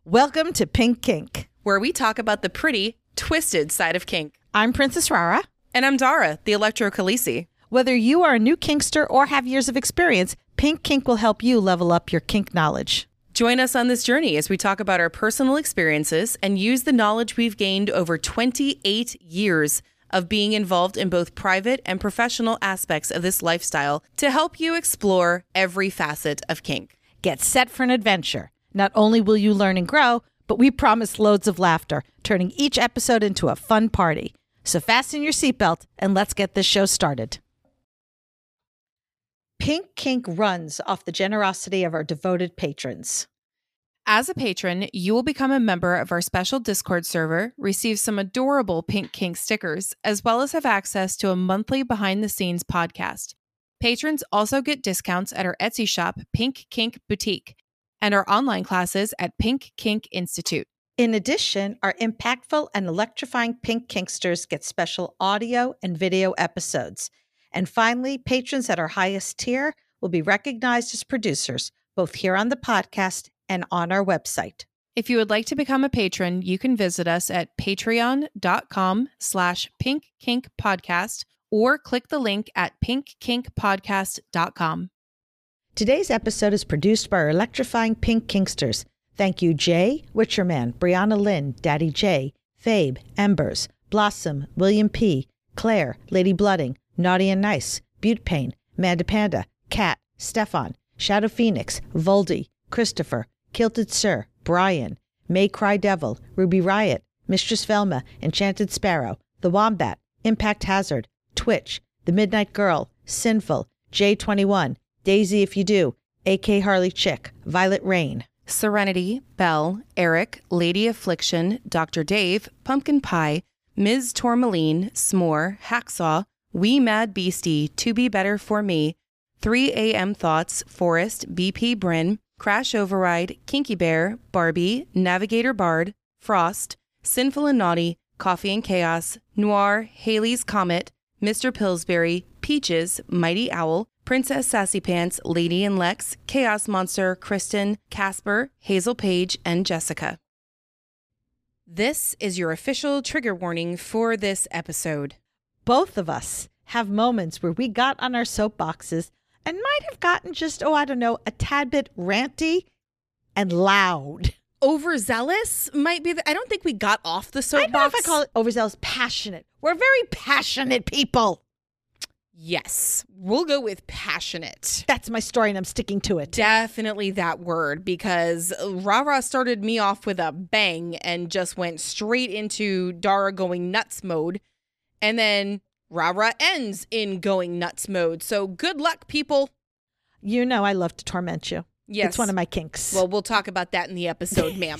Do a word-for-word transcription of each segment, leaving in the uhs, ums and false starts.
Welcome to Pink Kink, where we talk about the pretty, twisted side of kink. I'm Princess Rara. And I'm Dara, the Electro Khaleesi. Whether you are a new kinkster or have years of experience, Pink Kink will help you level up your kink knowledge. Join us on this journey as we talk about our personal experiences and use the knowledge we've gained over twenty-eight years of being involved in both private and professional aspects of this lifestyle to help you explore every facet of kink. Get set for an adventure. Not only will you learn and grow, but we promise loads of laughter, turning each episode into a fun party. So fasten your seatbelt and let's get this show started. Pink Kink runs off the generosity of our devoted patrons. As a patron, you will become a member of our special Discord server, receive some adorable Pink Kink stickers, as well as have access to a monthly behind-the-scenes podcast. Patrons also get discounts at our Etsy shop, Pink Kink Boutique, and our online classes at Pink Kink Institute. In addition, our impactful and electrifying Pink Kinksters get special audio and video episodes. And finally, patrons at our highest tier will be recognized as producers, both here on the podcast and on our website. If you would like to become a patron, you can visit us at patreon.com slash Pink Kink Podcast or click the link at pink kink podcast dot com. Today's episode is produced by our electrifying Pink Kinksters. Thank you, Jay, Witcherman, Brianna Lynn, Daddy J, Fabe, Embers, Blossom, William P, Claire, Lady Blooding, Naughty and Nice, Butte Pain, Manda Panda, Kat, Stefan, Shadow Phoenix, Voldy, Christopher, Kilted Sir, Brian, May Cry Devil, Ruby Riot, Mistress Velma, Enchanted Sparrow, The Wombat, Impact Hazard, Twitch, The Midnight Girl, Sinful, J twenty-one, Daisy If You Do, A K Harley Chick, Violet Rain, Serenity, Belle, Eric, Lady Affliction, Doctor Dave, Pumpkin Pie, Miz Tourmaline, S'more, Hacksaw, Wee Mad Beastie, To Be Better For Me, three A M Thoughts, Forest, B P Bryn, Crash Override, Kinky Bear, Barbie, Navigator Bard, Frost, Sinful and Naughty, Coffee and Chaos, Noir, Haley's Comet, Mister Pillsbury, Peaches, Mighty Owl, Princess Sassy Pants, Lady and Lex, Chaos Monster, Kristen, Casper, Hazel Page, and Jessica. This is your official trigger warning for this episode. Both of us have moments where we got on our soapboxes and might have gotten just, oh, I don't know, a tad bit ranty and loud. Overzealous might be the, I don't think we got off the soapbox. I don't know if I call it overzealous. Passionate. We're very passionate people. Yes, we'll go with passionate. That's my story and I'm sticking to it. Definitely that word, because Rara started me off with a bang and just went straight into Dara going nuts mode. And then Rara ends in going nuts mode. So good luck, people. You know I love to torment you. Yes. It's one of my kinks. Well, we'll talk about that in the episode, ma'am.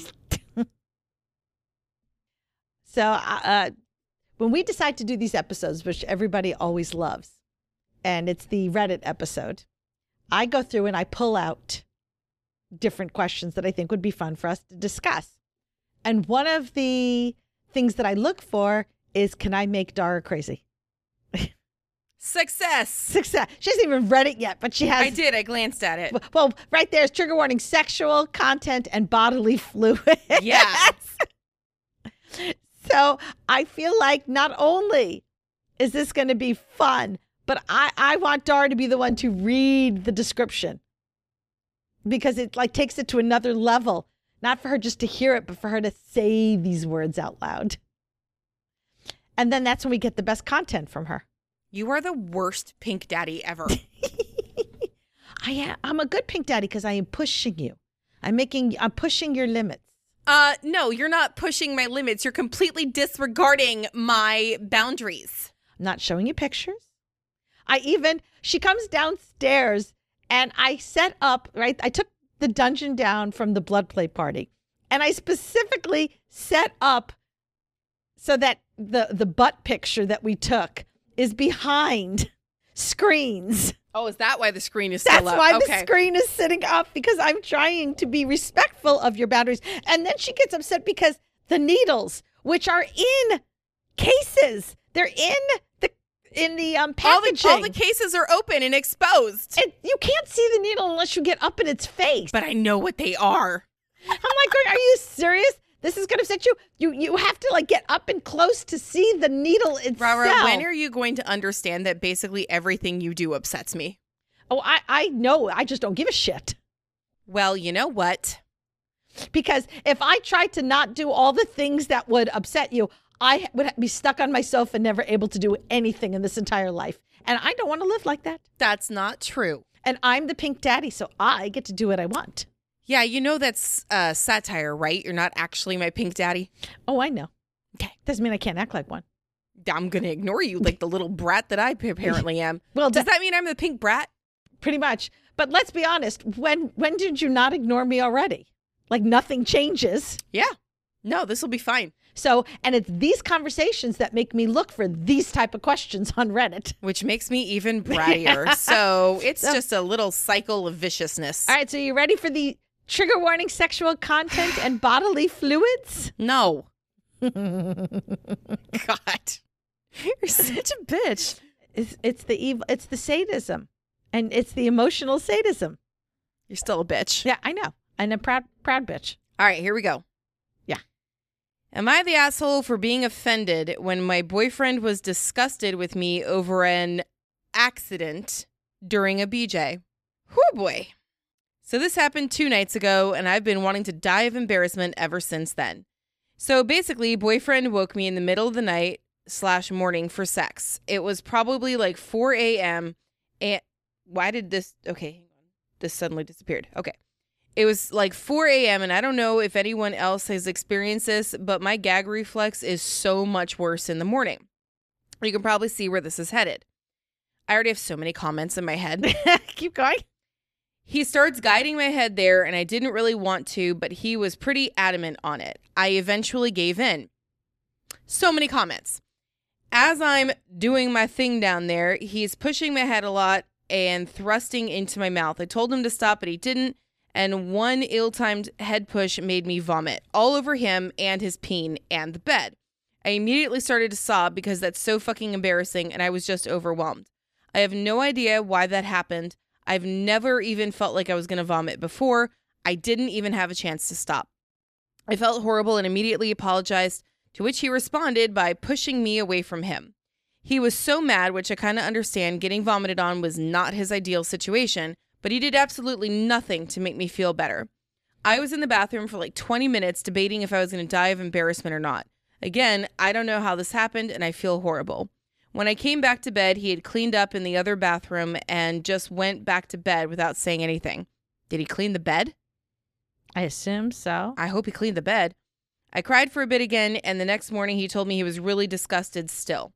So uh, when we decide to do these episodes, which everybody always loves, and it's the Reddit episode, I go through and I pull out different questions that I think would be fun for us to discuss. And one of the things that I look for is, can I make Dara crazy? Success. Success. She hasn't even read it yet, but she has. I did. I glanced at it. Well, right there is trigger warning, sexual content and bodily fluid. Yes. So I feel like not only is this going to be fun, but I, I want Dara to be the one to read the description, because it like takes it to another level, not for her just to hear it, but for her to say these words out loud. And then that's when we get the best content from her. You are the worst pink daddy ever. I am. I'm a good pink daddy because I am pushing you. I'm making. I'm pushing your limits. Uh, no, you're not pushing my limits. You're completely disregarding my boundaries. I'm not showing you pictures. I even. She comes downstairs and I set up. Right. I took the dungeon down from the blood play party, and I specifically set up so that the the butt picture that we took is behind screens. Oh, is that why the screen is still That's up? why okay. the screen is sitting up, because I'm trying to be respectful of your boundaries. And then she gets upset because the needles, which are in cases, they're in the in the um, packaging. All the, all the cases are open and exposed. And you can't see the needle unless you get up in its face. But I know what they are. I'm like, Are you serious? This is going to upset you? You you have to like get up and close to see the needle itself. Rara, when are you going to understand that basically everything you do upsets me? Oh, I, I know. I just don't give a shit. Well, you know what? Because if I tried to not do all the things that would upset you, I would be stuck on my sofa and never able to do anything in this entire life. And I don't want to live like that. That's not true. And I'm the pink daddy, so I get to do what I want. Yeah, you know that's uh, satire, right? You're not actually my pink daddy. Oh, I know. Okay. Doesn't mean I can't act like one. I'm going to ignore you like the little brat that I apparently am. Well, does that, that mean I'm the pink brat? Pretty much. But let's be honest. When when did you not ignore me already? Like nothing changes. Yeah. No, this will be fine. So, and it's these conversations that make me look for these type of questions on Reddit. Which makes me even brattier. So it's so, just a little cycle of viciousness. All right. So you ready for the trigger warning sexual content and bodily fluids? No. God. You're such a bitch. It's, it's the evil, it's the sadism. And it's the emotional sadism. You're still a bitch. Yeah, I know. And a proud, proud bitch. All right, here we go. Yeah. Am I the asshole for being offended when my boyfriend was disgusted with me over an accident during a B J? Whew, boy. So this happened two nights ago, and I've been wanting to die of embarrassment ever since then. So basically, boyfriend woke me in the middle of the night slash morning for sex. It was probably like four a.m. and why did this... Okay, hang on. This suddenly disappeared. Okay. It was like four a.m. and I don't know if anyone else has experienced this, but my gag reflex is so much worse in the morning. You can probably see where this is headed. I already have so many comments in my head. Keep going. He starts guiding my head there, and I didn't really want to, but he was pretty adamant on it. I eventually gave in. So many comments. As I'm doing my thing down there, he's pushing my head a lot and thrusting into my mouth. I told him to stop, but he didn't. And one ill-timed head push made me vomit all over him and his peen and the bed. I immediately started to sob because that's so fucking embarrassing, and I was just overwhelmed. I have no idea why that happened. I've never even felt like I was going to vomit before. I didn't even have a chance to stop. I felt horrible and immediately apologized, to which he responded by pushing me away from him. He was so mad, which I kind of understand. Getting vomited on was not his ideal situation, but he did absolutely nothing to make me feel better. I was in the bathroom for like twenty minutes debating if I was going to die of embarrassment or not. Again, I don't know how this happened, and I feel horrible. When I came back to bed, he had cleaned up in the other bathroom and just went back to bed without saying anything. Did he clean the bed? I assume so. I hope he cleaned the bed. I cried for a bit again, and the next morning he told me he was really disgusted still.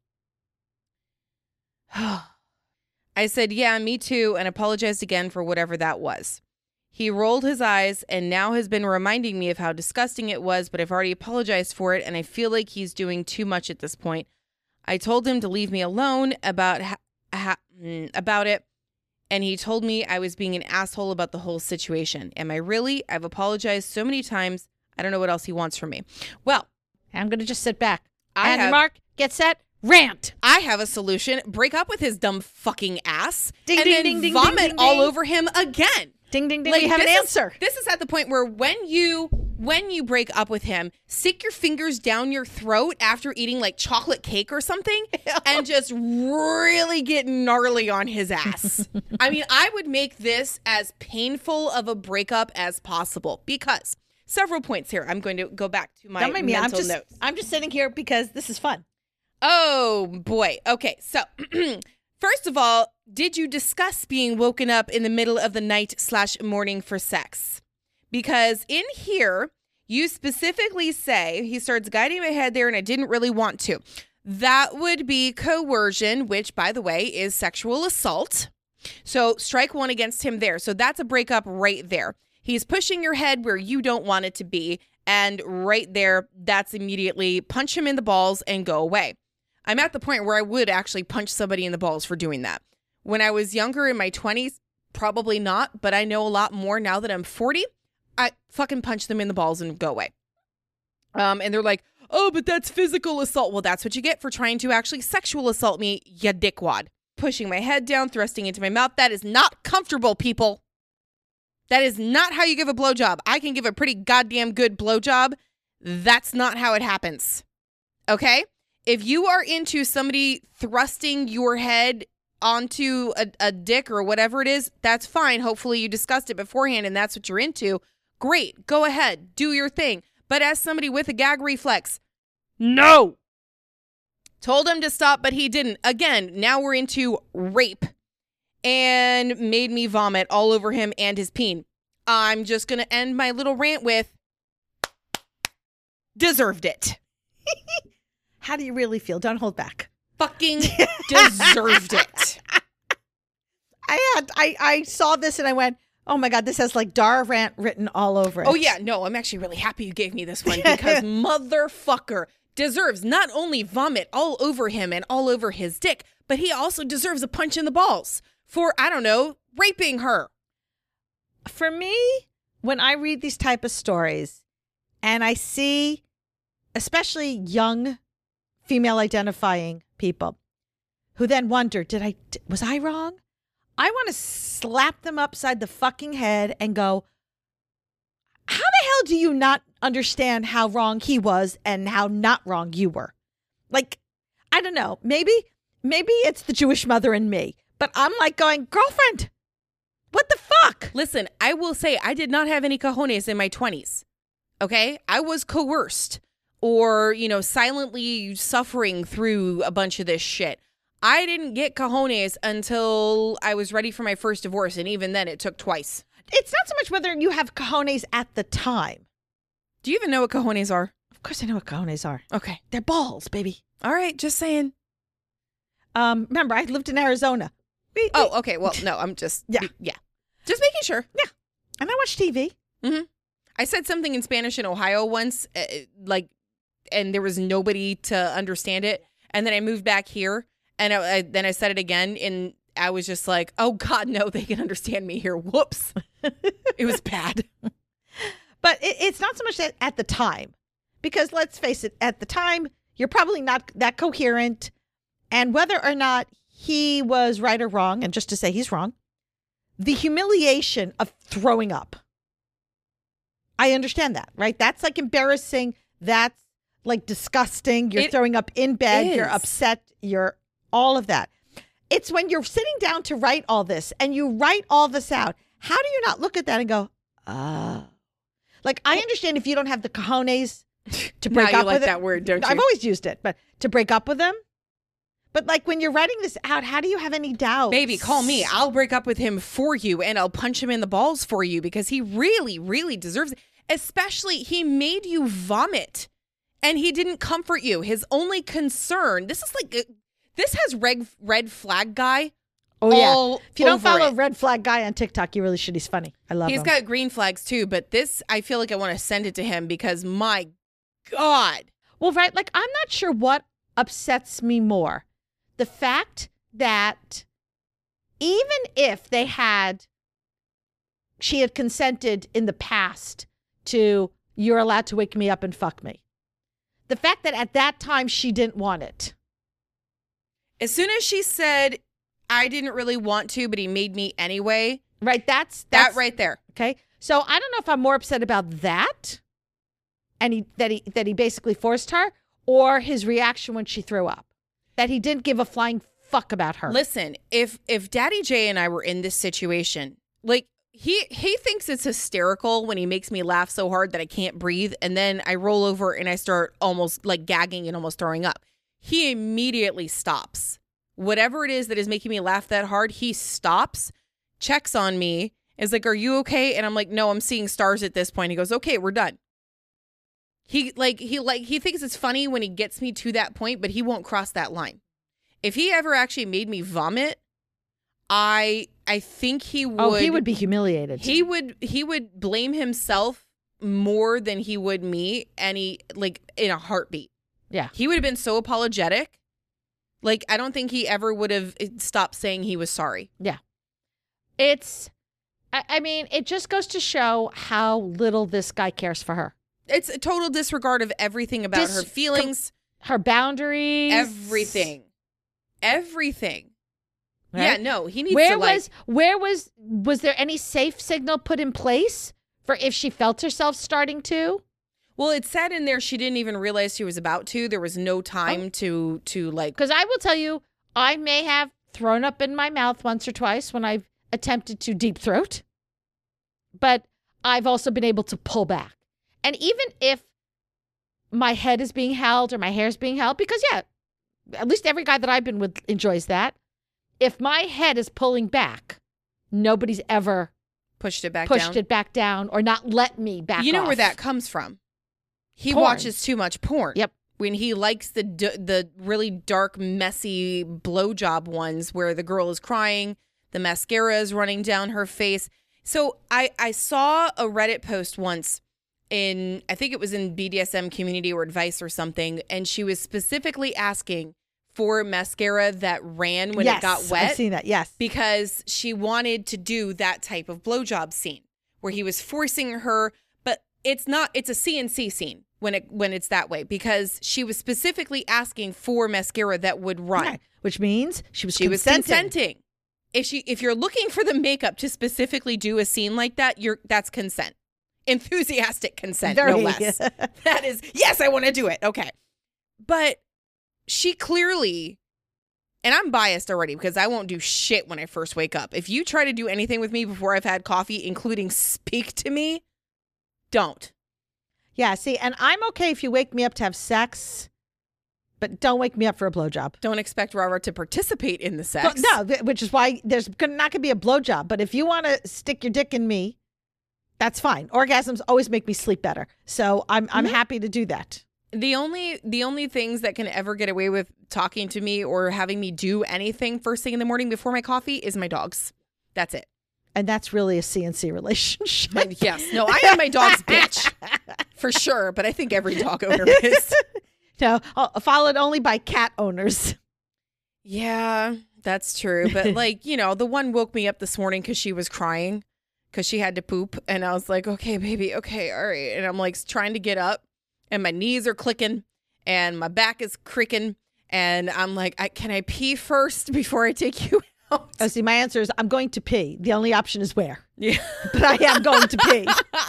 I said, yeah, me too, and apologized again for whatever that was. He rolled his eyes and now has been reminding me of how disgusting it was, but I've already apologized for it, and I feel like he's doing too much at this point. I told him to leave me alone about ha- ha- about it, and he told me I was being an asshole about the whole situation. Am I really? I've apologized so many times. I don't know what else he wants from me. Well, I'm going to just sit back. I and have, Mark, get set, rant. I have a solution. Break up with his dumb fucking ass ding, and ding, then ding, ding, vomit ding, ding, all ding. over him again. Ding, ding, ding. Like, we have an this answer. Is, this is at the point where when you when you break up with him, stick your fingers down your throat after eating like chocolate cake or something and just really get gnarly on his ass. I mean, I would make this as painful of a breakup as possible because several points here. I'm going to go back to my Don't mind me. mental I'm just, notes. I'm just sitting here because this is fun. Oh, boy. Okay, so first of all, did you discuss being woken up in the middle of the night slash morning for sex? Because in here, you specifically say, he starts guiding my head there and I didn't really want to. That would be coercion, which, by the way, is sexual assault. So strike one against him there. So that's a breakup right there. He's pushing your head where you don't want it to be. And right there, that's immediately punch him in the balls and go away. I'm at the point where I would actually punch somebody in the balls for doing that. When I was younger in my twenties, probably not, but I know a lot more now that I'm forty. I fucking punch them in the balls and go away. Um, and they're like, oh, but that's physical assault. Well, that's what you get for trying to actually sexual assault me, ya dickwad. Pushing my head down, thrusting into my mouth. That is not comfortable, people. That is not how you give a blowjob. I can give a pretty goddamn good blowjob. That's not how it happens. Okay? If you are into somebody thrusting your head onto a, a dick or whatever it is, that's fine. Hopefully you discussed it beforehand and that's what you're into. Great. Go ahead. Do your thing. But as somebody with a gag reflex, no. Told him to stop, but he didn't. Again, now we're into rape and made me vomit all over him and his peen. I'm just going to end my little rant with deserved it. How do you really feel? Don't hold back. Fucking deserved it. I had I, I saw this and I went, oh my God, this has like Dara rant written all over it. Oh yeah, no, I'm actually really happy you gave me this one because motherfucker deserves not only vomit all over him and all over his dick, but he also deserves a punch in the balls for, I don't know, raping her. For me, when I read these type of stories and I see especially young female identifying people who then wonder, did I, was I wrong? I want to slap them upside the fucking head and go, how the hell do you not understand how wrong he was and how not wrong you were? Like, I don't know. Maybe, maybe it's the Jewish mother in me, but I'm like going, girlfriend, what the fuck? Listen, I will say I did not have any cojones in my twenties. Okay? I was coerced or, you know, silently suffering through a bunch of this shit. I didn't get cojones until I was ready for my first divorce. And even then it took twice. It's not so much whether you have cojones at the time. Do you even know what cojones are? Of course I know what cojones are. Okay. They're balls, baby. All right. Just saying. Um, remember, I lived in Arizona. We, oh, okay. Well, no, I'm just, yeah. Yeah. Just making sure. Yeah. And I watch T V. Mm-hmm. I said something in Spanish in Ohio once, uh, like, and there was nobody to understand it. And then I moved back here and I, I, then I said it again and I was just like, oh God, no, they can understand me here. Whoops. It was bad. But it, it's not so much that at the time, because let's face it, at the time, you're probably not that coherent. And whether or not he was right or wrong, and just to say he's wrong, the humiliation of throwing up. I understand that, right? That's like embarrassing. That's like disgusting. You're It throwing up in bed. is. You're upset. You're all of that. It's when you're sitting down to write all this and you write all this out. How do you not look at that and go, oh. Like, I understand if you don't have the cojones to break now up you like with that it. word, don't you? I've always used it, but to break up with them. But like when you're writing this out, how do you have any doubt? Baby, call me. I'll break up with him for you and I'll punch him in the balls for you because he really, really deserves it. Especially, he made you vomit and he didn't comfort you. His only concern, this is like, this has red, red flag guy. Oh, yeah. all If you don't over follow it. Red Flag Guy on TikTok, you really should. He's funny. I love He's him. got green flags too, but this, I feel like I want to send it to him because my God. Well, right. Like, I'm not sure what upsets me more. The fact that even if they had, she had consented in the past to, you're allowed to wake me up and fuck me. The fact that at that time she didn't want it. As soon as she said, I didn't really want to, but he made me anyway. Right. That's, that's That right there. Okay. So I don't know if I'm more upset about that and he, that he, that he basically forced her or his reaction when she threw up, that he didn't give a flying fuck about her. Listen, if, if Daddy J and I were in this situation, like he, he thinks it's hysterical when he makes me laugh so hard that I can't breathe. And then I roll over and I start almost like gagging and almost throwing up. He immediately stops. Whatever it is that is making me laugh that hard, he stops, checks on me, is like, are you okay? And I'm like, no, I'm seeing stars at this point. He goes, okay, we're done. He like, he like, he thinks it's funny when he gets me to that point, but he won't cross that line. If he ever actually made me vomit, I, I think he would. Oh, he would be humiliated. He would, he would blame himself more than he would me. And he like in a heartbeat. Yeah. He would have been so apologetic. Like, I don't think he ever would have stopped saying he was sorry. Yeah. It's, I, I mean, it just goes to show how little this guy cares for her. It's a total disregard of everything about Dis- her feelings. Her boundaries. Everything. Everything. Right? Yeah, no, he needs where to like... was where was was there any safe signal put in place for if she felt herself starting to? Well, it said in there she didn't even realize she was about to. There was no time Oh. to to like... Because I will tell you, I may have thrown up in my mouth once or twice when I've attempted to deep throat, but I've also been able to pull back. And even if my head is being held or my hair is being held, because yeah, at least every guy that I've been with enjoys that. If my head is pulling back, nobody's ever pushed it back pushed down. it back down or not let me back You know off. where that comes from. He Porn. watches too much porn. Yep. When he likes the d- the really dark, messy blowjob ones where the girl is crying, the mascara is running down her face. So I, I saw a Reddit post once in, I think it was in B D S M community or advice or something, and she was specifically asking for mascara that ran when yes, it got wet. I've seen that, yes. Because she wanted to do that type of blowjob scene where he was forcing her, but it's not, it's a C N C scene when it when it's that way, because she was specifically asking for mascara that would run. Okay. Which means she was She consenting. was consenting. If she if you're looking for the makeup to specifically do a scene like that, you're that's consent. Enthusiastic consent, Very. no less. That is, yes, I want to do it. Okay. But she clearly, and I'm biased already because I won't do shit when I first wake up. If you try to do anything with me before I've had coffee, including speak to me, don't. Yeah, see, and I'm okay if you wake me up to have sex, but don't wake me up for a blowjob. Don't expect Rara to participate in the sex. Well, no, which is why there's gonna, not going to be a blowjob. But if you want to stick your dick in me, that's fine. Orgasms always make me sleep better. So I'm I'm Mhm. happy to do that. The only the only things that can ever get away with talking to me or having me do anything first thing in the morning before my coffee is my dogs. That's it. And that's really a C N C relationship. Yes. No, I am my dog's bitch. For sure. But I think every dog owner is. No, uh, followed only by cat owners. Yeah, that's true. But like, you know, the one woke me up this morning because she was crying because she had to poop. And I was like, okay, baby. Okay. All right. And I'm like trying to get up and my knees are clicking and my back is creaking. And I'm like, I, can I pee first before I take you out? Oh, see, my answer is I'm going to pee. The only option is where. Yeah. But I am going to pee.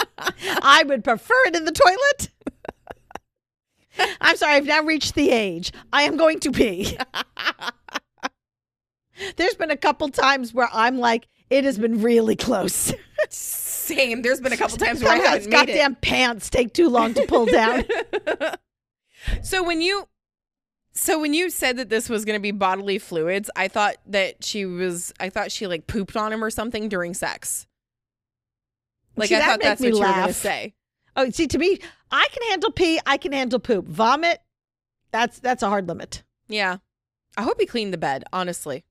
I would prefer it in the toilet. I'm sorry, I've now reached the age. I am going to pee. There's been a couple times where I'm like, it has been really close. Same. There's been a couple times where I Sometimes haven't made goddamn pants take too long to pull down. it. So when you, so when you said that this was going to be bodily fluids, I thought that she was, I thought she like pooped on him or something during sex. Like See, I that thought make that's me what you were going to laugh. say. Oh, see, to me, I can handle pee. I can handle poop. Vomit, that's that's a hard limit. Yeah. I hope he cleaned the bed, honestly.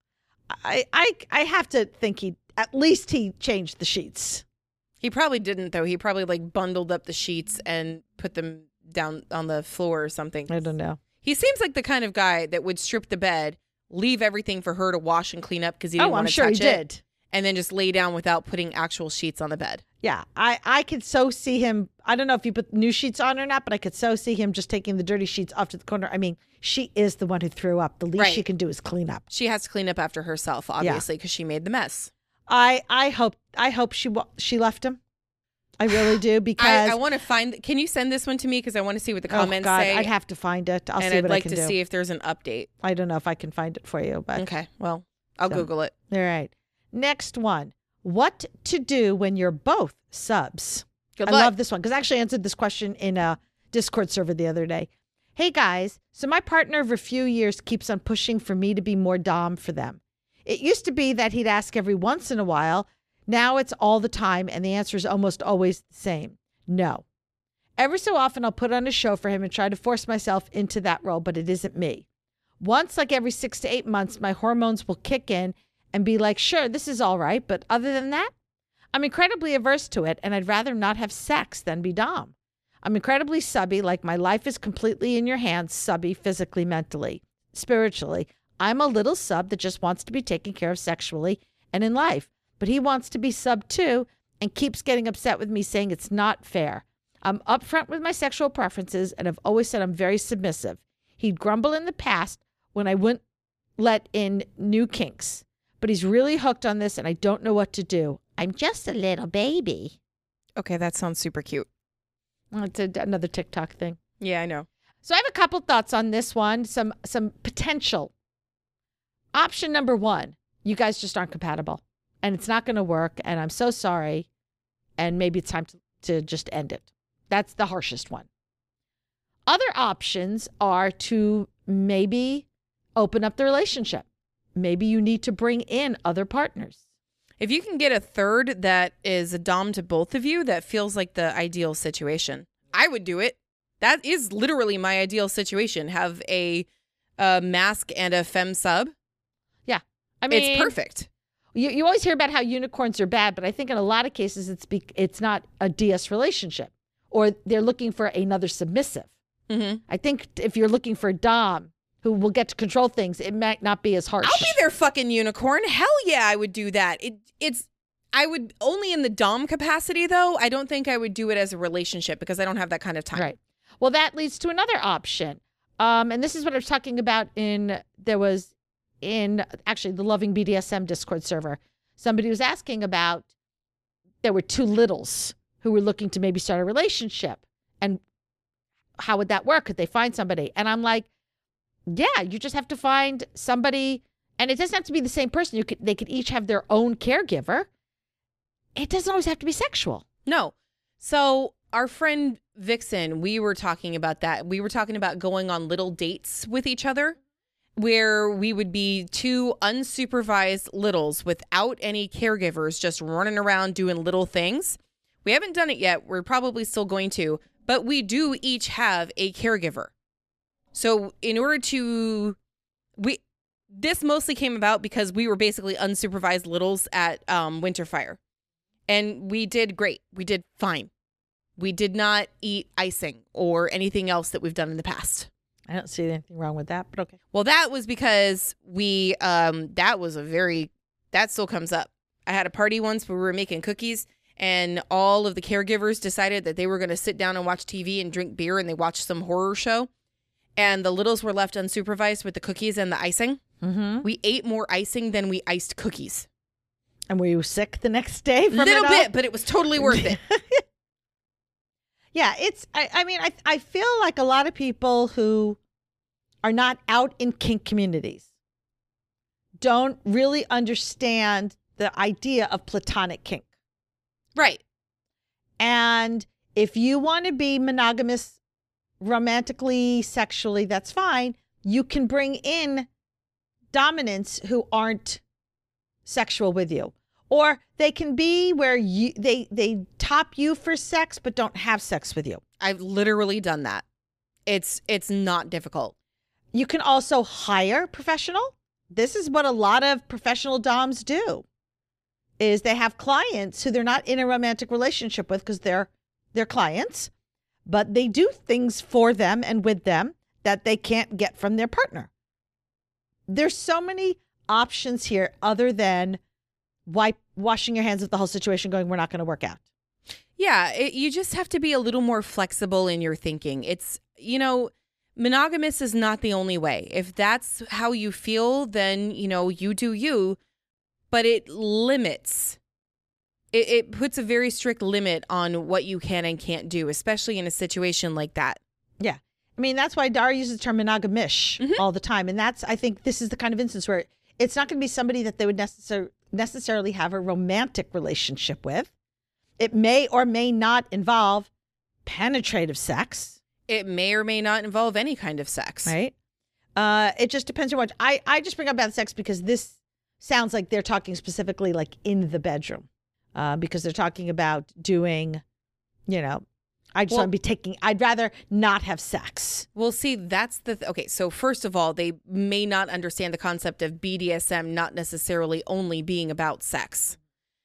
I I I have to think he at least he changed the sheets. He probably didn't, though. He probably like bundled up the sheets and put them down on the floor or something. I don't know. He seems like the kind of guy that would strip the bed, leave everything for her to wash and clean up because he didn't Oh, want I'm to sure touch he it, did. and then just lay down without putting actual sheets on the bed. Yeah, I, I could so see him. I don't know if you put new sheets on or not, but I could so see him just taking the dirty sheets off to the corner. I mean, she is the one who threw up. The least Right. she can do is clean up. She has to clean up after herself, obviously, because she made the mess. I I hope I hope she wa- she left him. I really do because I, I want to find. Can you send this one to me? Because I want to see what the oh comments God, say. I'd have to find it. I'll and see I'd what like I can to do. see if there's an update. I don't know if I can find it for you, but Okay, well, I'll So- Google it. all right. Next one: what to do when you're both subs? Good I luck. love this one because I actually answered this question in a Discord server the other day. Hey guys, so my partner of a few years keeps on pushing for me to be more dom for them. It used to be that he'd ask every once in a while. Now it's all the time, and the answer is almost always the same. No. Every so often I'll put on a show for him and try to force myself into that role, but it isn't me. Once, like every six to eight months, my hormones will kick in and be like, sure, this is all right, but other than that, I'm incredibly averse to it, and I'd rather not have sex than be dom. I'm incredibly subby, like my life is completely in your hands, subby, physically, mentally, spiritually. I'm a little sub that just wants to be taken care of sexually and in life, but he wants to be sub too and keeps getting upset with me saying it's not fair. I'm upfront with my sexual preferences and have always said I'm very submissive. He'd grumble in the past when I wouldn't let in new kinks. but he's really hooked on this and I don't know what to do. I'm just a little baby. Okay, that sounds super cute. Well, it's a, another TikTok thing. Yeah, I know. So I have a couple thoughts on this one, some some potential. Option number one, you guys just aren't compatible and it's not going to work and I'm so sorry and maybe it's time to, to just end it. That's the harshest one. Other options are to maybe open up the relationship. Maybe you need to bring in other partners. If you can get a third that is a dom to both of you, that feels like the ideal situation. I would do it. That is literally my ideal situation. Have a, a mask and a femme sub. Yeah. I mean, it's perfect. You, you always hear about how unicorns are bad, but I think in a lot of cases it's be, it's not a D S relationship or they're looking for another submissive. Mm-hmm. I think if you're looking for a dom who will get to control things, it might not be as harsh. I'll be their fucking unicorn. Hell yeah, I would do that. It it's I would only in the dom capacity though. I don't think I would do it as a relationship because I don't have that kind of time. Right. Well, that leads to another option. Um, and this is what I was talking about in there was in actually the Loving B D S M Discord server. Somebody was asking about there were two littles who were looking to maybe start a relationship and how would that work? Could they find somebody? And I'm like, yeah, you just have to find somebody. And it doesn't have to be the same person. You could, they could each have their own caregiver. It doesn't always have to be sexual. No. So our friend Vixen, we were talking about that. We were talking about going on little dates with each other where we would be two unsupervised littles without any caregivers just running around doing little things. We haven't done it yet. We're probably still going to. But we do each have a caregiver. So in order to, we, this mostly came about because we were basically unsupervised littles at um, Winterfire. And we did great. We did fine. We did not eat icing or anything else that we've done in the past. I don't see anything wrong with that, but okay. Well, that was because we, um, that was a very, that still comes up. I had a party once where we were making cookies. And all of the caregivers decided that they were going to sit down and watch T V and drink beer, and they watched some horror show. And the littles were left unsupervised with the cookies and the icing. Mm-hmm. We ate more icing than we iced cookies. And were you sick the next day? A little bit, but it was totally worth it. Yeah, it's, I, I mean, I, I feel like a lot of people who are not out in kink communities don't really understand the idea of platonic kink. Right. And if you want to be monogamous romantically, sexually, that's fine. You can bring in dominants who aren't sexual with you. Or they can be where you they they top you for sex but don't have sex with you. I've literally done that. It's it's not difficult. You can also hire professional. This is what a lot of professional doms do. Is they have clients who they're not in a romantic relationship with because they're they're clients, but they do things for them and with them that they can't get from their partner. There's so many options here other than wipe washing your hands of the whole situation going, we're not going to work out. Yeah, it, you just have to be a little more flexible in your thinking. It's, you know, monogamous is not the only way. If that's how you feel, then, you know, you do you. But it limits, it, it puts a very strict limit on what you can and can't do, especially in a situation like that. Yeah. I mean, that's why Dara uses the term monogamish mm-hmm. all the time. And that's, I think this is the kind of instance where it's not going to be somebody that they would necessar- necessarily have a romantic relationship with. It may or may not involve penetrative sex. It may or may not involve any kind of sex. Right. Uh, it just depends on what, I, I just bring up about sex because this sounds like they're talking specifically like in the bedroom uh, because they're talking about doing, you know, I just well, want to be taking, I'd rather not have sex. Well, see, that's the, th- okay. So first of all, they may not understand the concept of B D S M not necessarily only being about sex.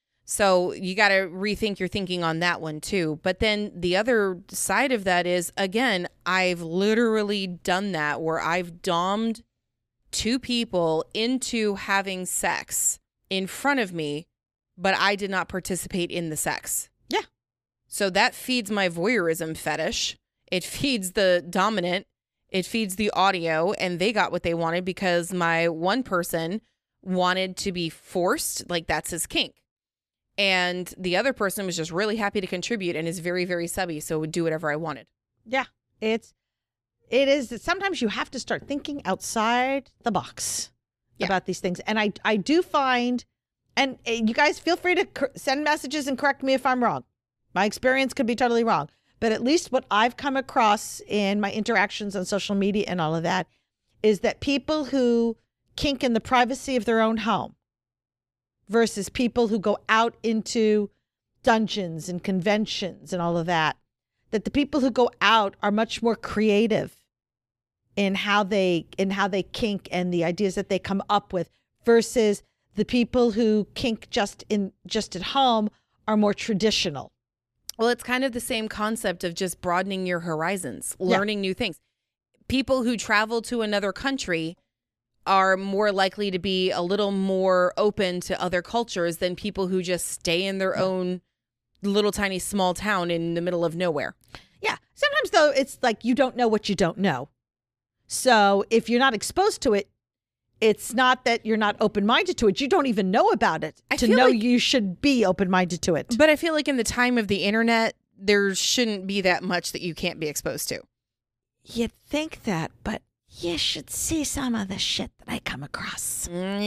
So you got to rethink your thinking on that one too. But then the other side of that is, again, I've literally done that where I've dommed two people into having sex in front of me, but I did not participate in the sex. Yeah. So that feeds my voyeurism fetish. It feeds the dominant. It feeds the audio, and they got what they wanted because my one person wanted to be forced, like that's his kink. And the other person was just really happy to contribute and is very, very subby, so would do whatever I wanted. Yeah, it's, it is, sometimes you have to start thinking outside the box yeah. about these things. And I, I do find, and you guys feel free to cor- send messages and correct me if I'm wrong. My experience could be totally wrong. But at least what I've come across in my interactions on social media and all of that is that people who kink in the privacy of their own home versus people who go out into dungeons and conventions and all of that, that the people who go out are much more creative in how they in how they kink and the ideas that they come up with versus the people who kink just in just at home are more traditional. Well, it's kind of the same concept of just broadening your horizons, learning yeah. new things. People who travel to another country are more likely to be a little more open to other cultures than people who just stay in their own little tiny small town in the middle of nowhere. Yeah. Sometimes, though, it's like you don't know what you don't know. So if you're not exposed to it, it's not that you're not open-minded to it. You don't even know about it I to know like, you should be open-minded to it. But I feel like in the time of the internet, there shouldn't be that much that you can't be exposed to. You'd think that, but you should see some of the shit that I come across.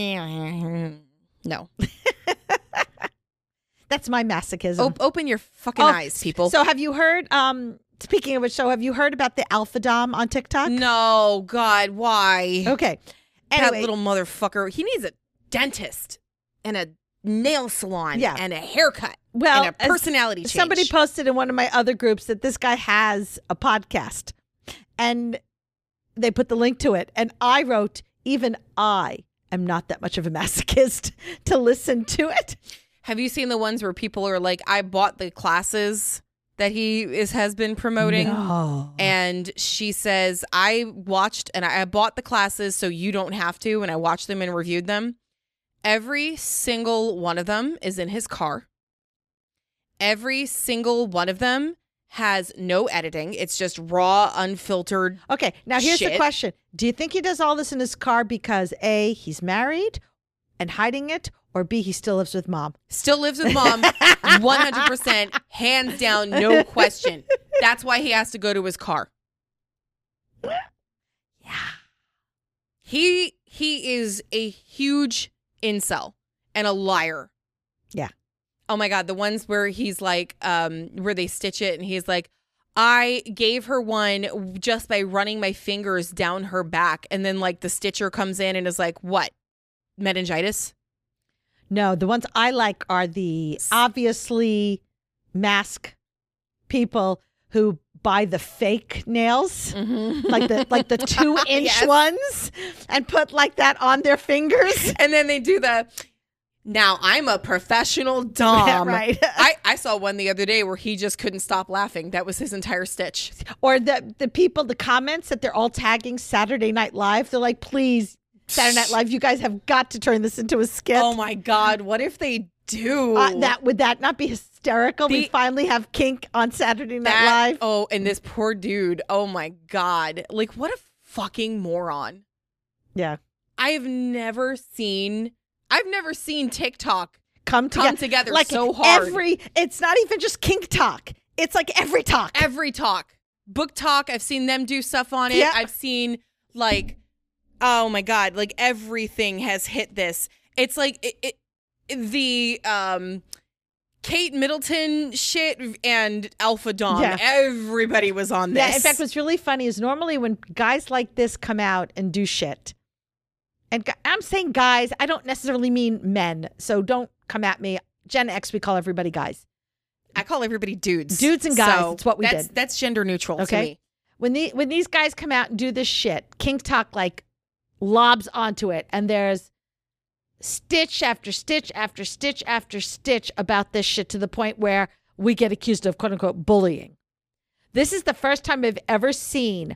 No. That's my masochism. O- open your fucking oh, eyes, people. So have you heard, um, speaking of which, so have you heard about the Alpha Dom on TikTok? No, God, why? Okay. Anyway, that little motherfucker, he needs a dentist and a nail salon yeah. and a haircut well, and a personality change. Somebody posted in one of my other groups that this guy has a podcast and they put the link to it. And I wrote, even I am not that much of a masochist to listen to it. Have you seen the ones where people are like, I bought the classes that he is has been promoting? No. And she says, I watched and I bought the classes so you don't have to. And I watched them and reviewed them. Every single one of them is in his car. Every single one of them has no editing. It's just raw, unfiltered. Okay, now here's shit. the question. Do you think he does all this in his car because A, he's married and hiding it, or B, he still lives with mom? Still lives with mom, one hundred percent, hands down, no question. That's why he has to go to his car. Yeah. He he is a huge incel and a liar. Yeah. Oh my God, the ones where he's like, um, where they stitch it and he's like, I gave her one just by running my fingers down her back. And then like the stitcher comes in and is like, what? Meningitis? No, the ones I like are the obviously mask people who buy the fake nails, mm-hmm. like the like the two inch yes. ones, and put like that on their fingers, and then they do the. Now I'm a professional dom. Yeah, right. I, I saw one the other day where he just couldn't stop laughing. That was his entire stitch. Or the the people, the comments that they're all tagging Saturday Night Live. They're like, please, Saturday Night Live, you guys have got to turn this into a skit. Oh my God, what if they do? Uh, that would that not be hysterical? The, we finally have kink on Saturday Night that, Live. Oh, and this poor dude. Oh my God, like what a fucking moron. Yeah, I've never seen. I've never seen TikTok come together, come together like so hard. Every, it's not even just kink talk. It's like every talk. Every talk. Book talk. I've seen them do stuff on it. Yeah. I've seen like, oh my God, like everything has hit this. It's like it, it, the um, Kate Middleton shit and Alpha Dom. Yeah. Everybody was on this. Yeah, in fact, what's really funny is normally when guys like this come out and do shit, and I'm saying guys, I don't necessarily mean men, so don't come at me. Gen X, we call everybody guys. I call everybody dudes. Dudes and guys, so that's what we that's, did. That's gender neutral okay? to me. When, the, when these guys come out and do this shit, Kink Talk like lobs onto it, and there's stitch after stitch after stitch after stitch about this shit to the point where we get accused of quote-unquote bullying. This is the first time I've ever seen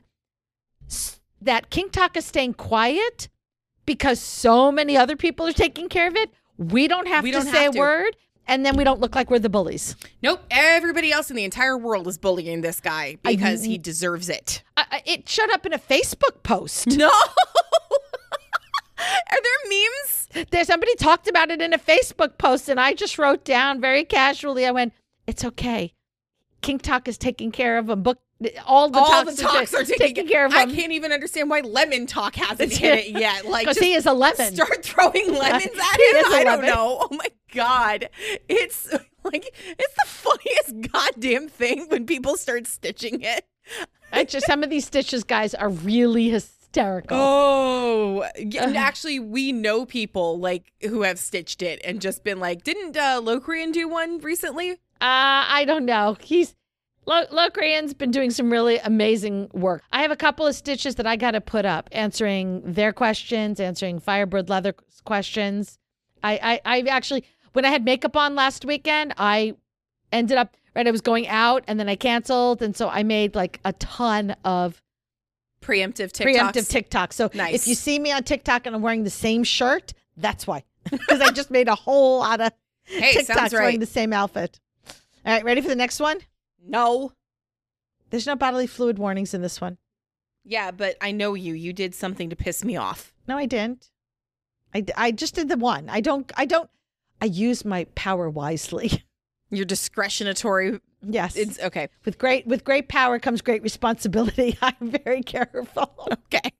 that Kink Talk is staying quiet because so many other people are taking care of it. We don't have we to don't say have a to. word, and then we don't look like we're the bullies. Nope. Everybody else in the entire world is bullying this guy because I, he deserves it. I, it showed up in a Facebook post. No. there memes? There's somebody talked about it in a Facebook post, and I just wrote down very casually. I went, "It's okay. Kink Talk is taking care of them. Book all the all talks, the talks are, are taking, taking care of them." I can't even understand why Lemon Talk hasn't hit it yet. Like, because he is a lemon. Start throwing lemons at him. I don't know. Oh my god, it's like it's the funniest goddamn thing when people start stitching it. It's just some of these stitches, guys, are really hysterical. Oh, and actually, we know people like who have stitched it and just been like, didn't uh, Locrian do one recently? Uh, I don't know. He's Lo- Locrian's been doing some really amazing work. I have a couple of stitches that I got to put up, answering their questions, answering Firebird Leather questions. I, I, I actually, when I had makeup on last weekend, I ended up, right, I was going out and then I canceled. And so I made like a ton of preemptive TikToks. Preemptive TikTok. So nice. If you see me on TikTok and I'm wearing the same shirt, that's why. Because I just made a whole lot of hey, TikToks sounds right. wearing the same outfit. All right, ready for the next one? No. There's no bodily fluid warnings in this one. Yeah, but I know you. You did something to piss me off. No, I didn't. I, I just did the one. I don't, I don't, I use my power wisely. Your discretionatory. Yes. It's okay. With great, with great power comes great responsibility. I'm very careful. Okay.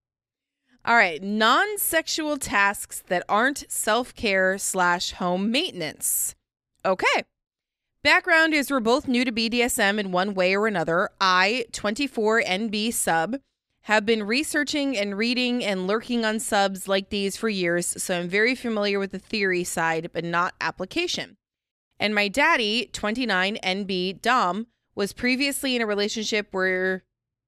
All right. Non-sexual tasks that aren't self-care slash home maintenance. Okay. Background is we're both new to B D S M in one way or another. I, twenty-four N B sub, have been researching and reading and lurking on subs like these for years, so I'm very familiar with the theory side, but not application. And my daddy, twenty-nine N B Dom, was previously in a relationship where...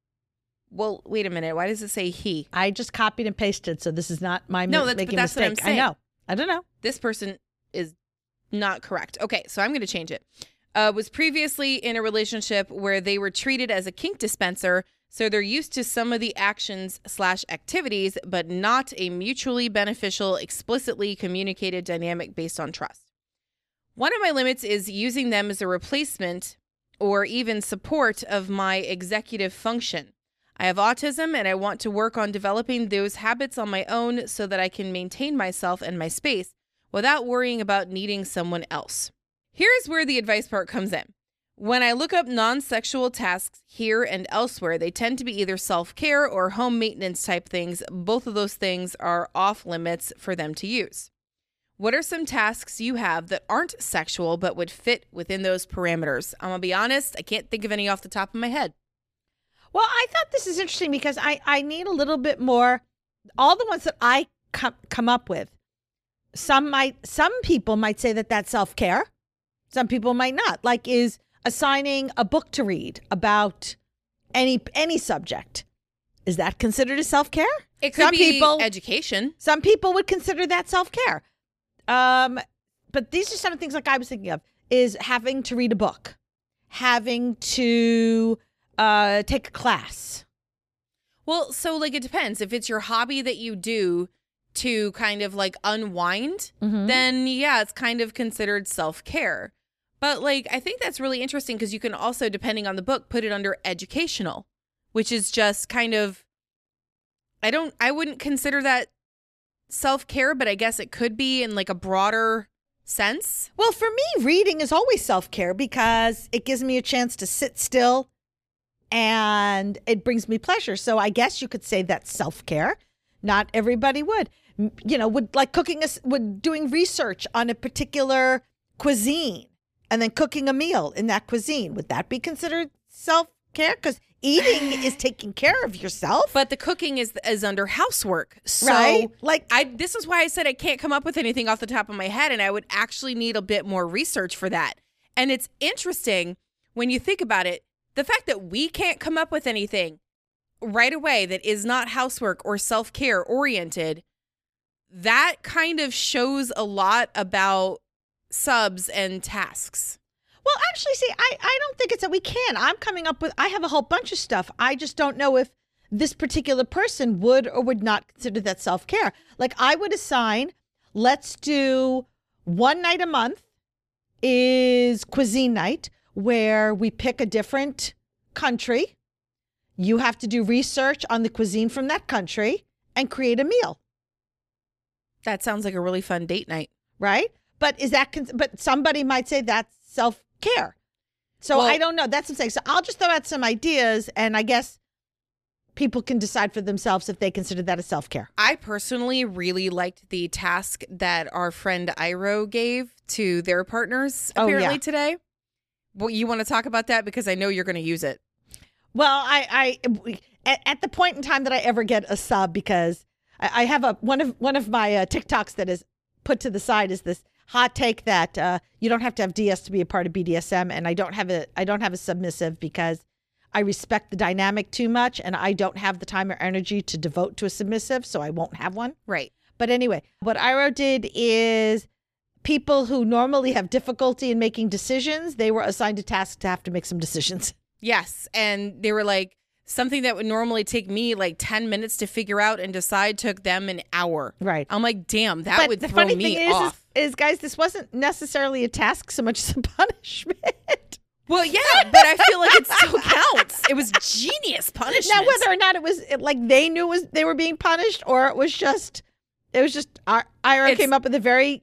Well, wait a minute. Why does it say he? I just copied and pasted, so this is not my no, mi- that's, making but that's mistake. what I'm saying. I know. I don't know. This person is not correct. Okay, so I'm going to change it. Uh, was previously in a relationship where they were treated as a kink dispenser, so they're used to some of the actions slash activities, but not a mutually beneficial, explicitly communicated dynamic based on trust. One of my limits is using them as a replacement or even support of my executive function. I have autism and I want to work on developing those habits on my own so that I can maintain myself and my space without worrying about needing someone else. Here's where the advice part comes in. When I look up non-sexual tasks here and elsewhere, they tend to be either self-care or home maintenance type things. Both of those things are off limits for them to use. What are some tasks you have that aren't sexual but would fit within those parameters? I'm going to be honest, I can't think of any off the top of my head. Well, I thought this is interesting because I, I need a little bit more. All the ones that I come, come up with, some might, some people might say that that's self-care. Some people might not. Like, is assigning a book to read about any any subject, is that considered as self-care? It could some be people, education. Some people would consider that self-care. Um, but these are some of the things like I was thinking of, is having to read a book, having to uh, take a class. Well, so like it depends. If it's your hobby that you do to kind of like unwind, mm-hmm. then yeah, it's kind of considered self-care. But like, I think that's really interesting because you can also, depending on the book, put it under educational, which is just kind of, I don't, I wouldn't consider that self-care, but I guess it could be in like a broader sense. Well, for me, reading is always self-care because it gives me a chance to sit still and it brings me pleasure. So I guess you could say that's self-care. Not everybody would. You know, would like cooking, a, would doing research on a particular cuisine and then cooking a meal in that cuisine. Would that be considered self-care? Because eating is taking care of yourself. But the cooking is is under housework. So right? Like I this is why I said I can't come up with anything off the top of my head, and I would actually need a bit more research for that. And it's interesting when you think about it, the fact that we can't come up with anything right away that is not housework or self-care oriented, that kind of shows a lot about subs and tasks. Well, actually, see, I, I don't think it's that we can. I'm coming up with, I have a whole bunch of stuff. I just don't know if this particular person would or would not consider that self-care. Like I would assign, let's do one night a month is cuisine night where we pick a different country. You have to do research on the cuisine from that country and create a meal. That sounds like a really fun date night. Right? But is that, cons- but somebody might say that's self-care. So Well- I don't know. That's what I'm saying. So I'll just throw out some ideas, and I guess people can decide for themselves if they consider that as self-care. I personally really liked the task that our friend Iro gave to their partners Oh, apparently yeah. today. Well, you want to talk about that because I know you're going to use it. Well, I, I at, at the point in time that I ever get a sub, because I, I have a one of one of my uh, TikToks that is put to the side is this hot take that uh, you don't have to have D S to be a part of B D S M, and I don't have a I don't have a submissive because I respect the dynamic too much, and I don't have the time or energy to devote to a submissive, so I won't have one. Right. But anyway, what Iro did is people who normally have difficulty in making decisions, they were assigned a task to have to make some decisions. Yes. And they were like, something that would normally take me like ten minutes to figure out and decide took them an hour. Right. I'm like, damn, that But would the throw funny me thing is, off. is, is, guys, this wasn't necessarily a task so much as a punishment. Well, yeah, but I feel like it still counts. It was genius punishment. Now, whether or not it was like they knew was they were being punished, or it was just, it was just Ira It's- came up with a very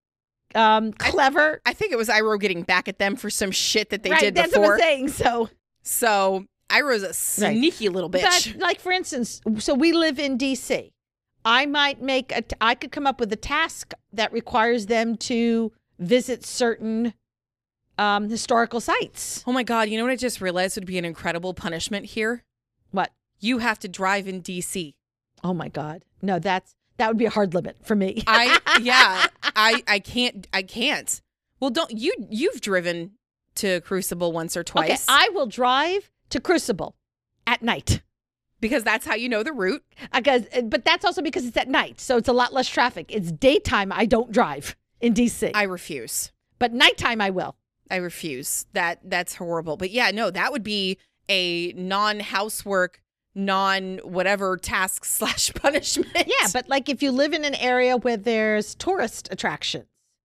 um, clever. I think it was Iro getting back at them for some shit that they right, did that's before. what I'm saying. So, So Iro's a sneaky little bitch. but like for instance, so we live in D C. I might make a. T- I could come up with a task that requires them to visit certain um, historical sites. Oh my God, you know what I just realized would be an incredible punishment here? What? You have to drive in D C. Oh my God. No, that's that would be a hard limit for me. I yeah, I I can't I can't. Well, don't you you've driven to Crucible once or twice. Okay, I will drive to Crucible at night. Because that's how you know the route. Because, but that's also because it's at night, so it's a lot less traffic. It's daytime, I don't drive in D C. I refuse. But nighttime, I will. I refuse. That that's horrible. But yeah, no, that would be a non-housework, non-whatever task slash punishment. Yeah, but like if you live in an area where there's tourist attractions,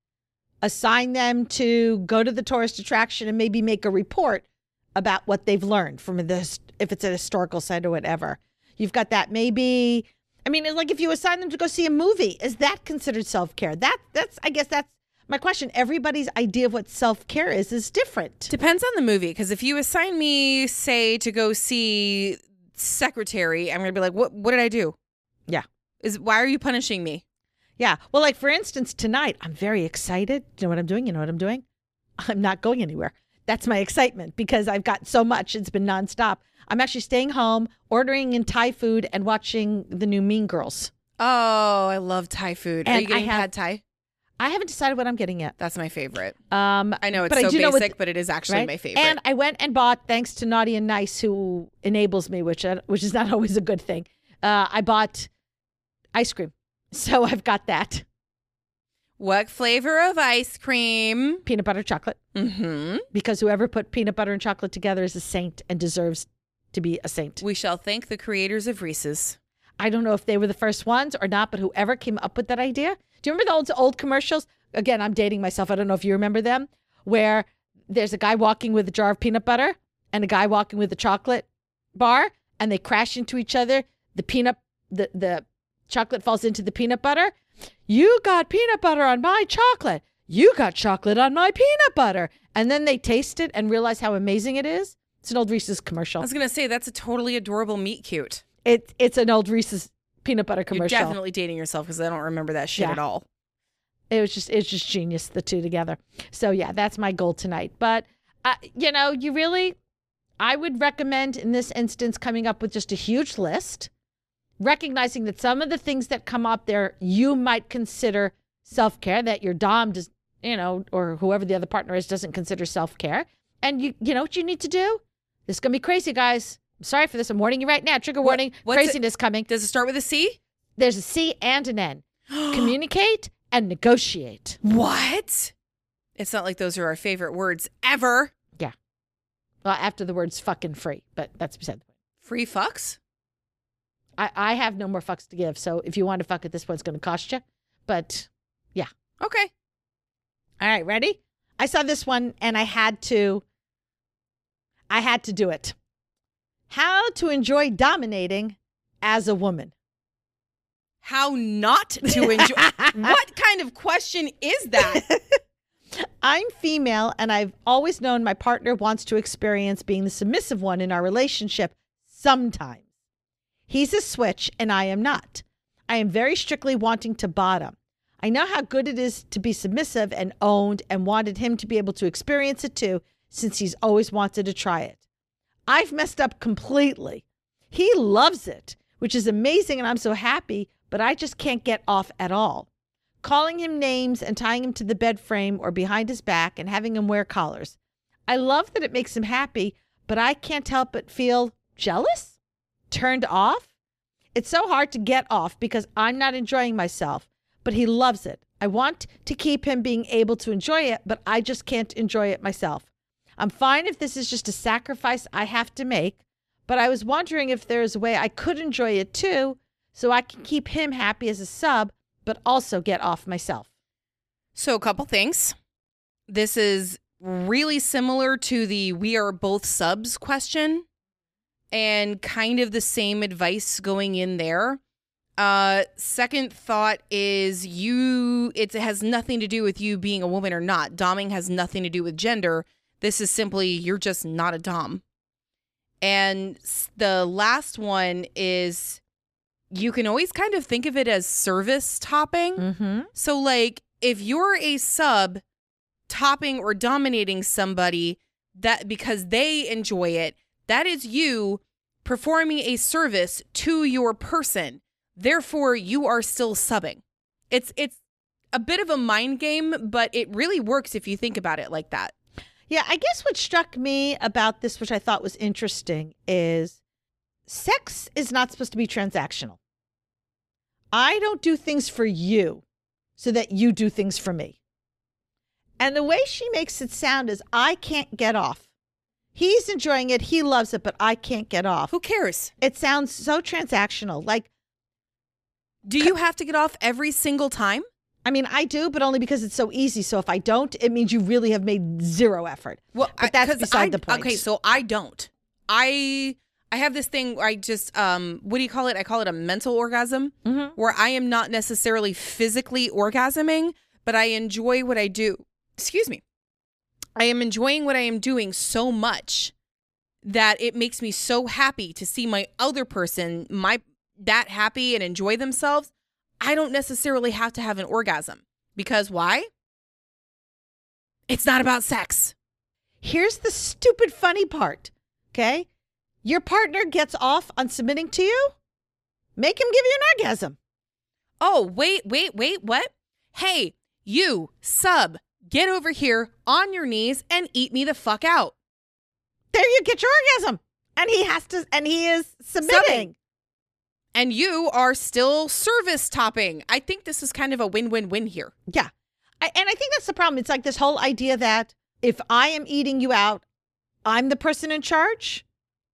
assign them to go to the tourist attraction and maybe make a report about what they've learned from this, if it's a historical site or whatever. You've got that. Maybe, I mean, it's like if you assign them to go see a movie, is that considered self-care? That that's, I guess that's my question. Everybody's idea of what self-care is is different. Depends on the movie. Because if you assign me, say, to go see Secretary, I'm gonna be like, what? What did I do? Yeah. Is why are you punishing me? Yeah. Well, like for instance, tonight, I'm very excited. You know what I'm doing? You know what I'm doing? I'm not going anywhere. That's my excitement because I've got so much. It's been nonstop. I'm actually staying home, ordering in Thai food, and watching the new Mean Girls. Oh, I love Thai food. Are And you getting I have- pad Thai? I haven't decided what I'm getting yet. That's my favorite. Um, I know it's but so I do know basic, what- but it is actually right? my favorite. And I went and bought, thanks to Naughty and Nice, who enables me, which uh, which is not always a good thing. Uh, I bought ice cream, so I've got that What flavor of ice cream? peanut butter chocolate. Mm-hmm. Because whoever put peanut butter and chocolate together is a saint and deserves to be a saint. We shall thank the creators of Reese's. I don't know if they were the first ones or not, but whoever came up with that idea. Do you remember the old old commercials? Again, I'm dating myself. I don't know if you remember them, where there's a guy walking with a jar of peanut butter and a guy walking with a chocolate bar, and they crash into each other. The peanut, the the chocolate falls into the peanut butter. You got peanut butter on my chocolate. You got chocolate on my peanut butter. And then they taste it and realize how amazing it is. It's an old Reese's I commercial. was going to say, that's a totally adorable meat cute. It, it's an old Reese's peanut butter You're commercial. definitely dating yourself because I don't remember that shit Yeah. at all. It was just, it's just genius, the two together. So yeah, that's my goal tonight. But, uh, you know, you really, I would recommend in this instance coming up with just a huge list, recognizing that some of the things that come up there, you might consider self-care, that your dom does, you know, or whoever the other partner is doesn't consider self-care. And you, you know what you need to do? This is going to be crazy, guys. I'm sorry for this. I'm warning you right now. Trigger warning. what's it- Craziness coming. Does it start with a C? There's a C and an N. Communicate and negotiate. What? It's not like those are our favorite words ever. Well, after the word's fucking free, but that's beside the point. Free fucks? I, I have no more fucks to give. So if you want to fuck at this point, it's going to cost you. But yeah. Okay. All right, ready? I saw this one and I had to, I had to do it. How to enjoy dominating as a woman. how not to enjoy. What kind of question is that? I'm female, and I've always known my partner wants to experience being the submissive one in our relationship sometimes. He's a switch, and I am not. I am very strictly wanting to bottom. I know how good it is to be submissive and owned, and wanted him to be able to experience it too, since he's always wanted to try it. I've messed up completely. He loves it, which is amazing, and I'm so happy, but I just can't get off at all. Calling him names and tying him to the bed frame or behind his back and having him wear collars. I love that it makes him happy, but I can't help but feel jealous? Turned off? It's so hard to get off because I'm not enjoying myself, but he loves it. I want to keep him being able to enjoy it, but I just can't enjoy it myself. I'm fine if this is just a sacrifice I have to make, but I was wondering if there's a way I could enjoy it too, so I can keep him happy as a sub, but also get off myself. So a couple things. This is really similar to the we are both subs question, and kind of the same advice going in there. Uh, second thought is you, it has nothing to do with you being a woman or not. Doming has nothing to do with gender. This is simply, you're just not a dom. And the last one is, you can always kind of think of it as service topping. Mm-hmm. So like if you're a sub topping or dominating somebody that because they enjoy it, that is you performing a service to your person. Therefore, you are still subbing. It's it's a bit of a mind game, but it really works if you think about it like that. Yeah, I guess what struck me about this, which I thought was interesting, is sex is not supposed to be transactional. I don't do things for you so that you do things for me. And the way she makes it sound is I can't get off. He's enjoying it. He loves it, but I can't get off. Who cares? It sounds so transactional. Like, do you have to get off every single time? I mean, I do, but only because it's so easy. So if I don't, it means you really have made zero effort. Well, but that's I, beside I, the point. Okay, so I don't. I I have this thing where I just, um, what do you call it? I call it a mental orgasm, mm-hmm. where I am not necessarily physically orgasming, but I enjoy what I do. Excuse me. I am enjoying what I am doing so much that it makes me so happy to see my other person, my that happy and enjoy themselves. I don't necessarily have to have an orgasm. Because why? It's not about sex. Here's the stupid funny part, okay? Your partner gets off on submitting to you. Make him give you an orgasm. Oh, wait, wait, wait, what? Hey, you, sub, get over here on your knees and eat me the fuck out. There you get your orgasm. And he has to, and he is submitting. Subbing. And you are still service topping. I think this is kind of a win-win-win here. Yeah. I, and I think that's the problem. It's like this whole idea that if I am eating you out, I'm the person in charge